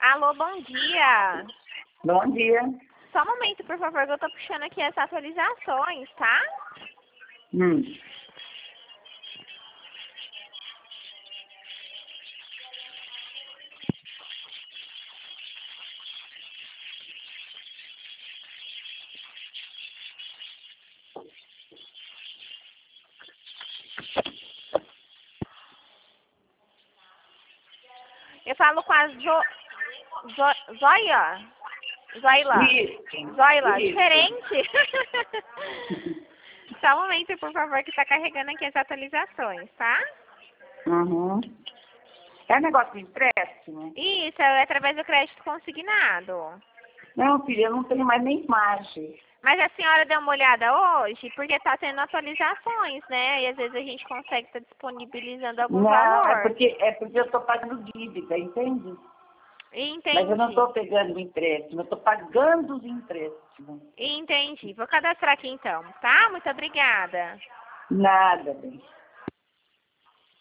Alô, bom dia. Bom dia. Só um momento, por favor, que eu tô puxando aqui as atualizações, tá? Hum. Eu falo com a Zoila. Isso. Zoila, Isso. diferente. Só um momento, por favor, que tá carregando aqui as atualizações, tá? Uhum. É negócio de empréstimo? Isso, é através do crédito consignado. Não, filha, eu não tenho mais nem imagem. Mas a senhora deu uma olhada hoje? Porque tá tendo atualizações, né? E às vezes a gente consegue estar disponibilizando algum Não, é valor. porque eu estou pagando dívida, entende? Entendi. Mas eu não estou pegando empréstimo, eu estou pagando os empréstimos. Entendi. Vou cadastrar aqui então, tá? Muito obrigada. Nada, bem.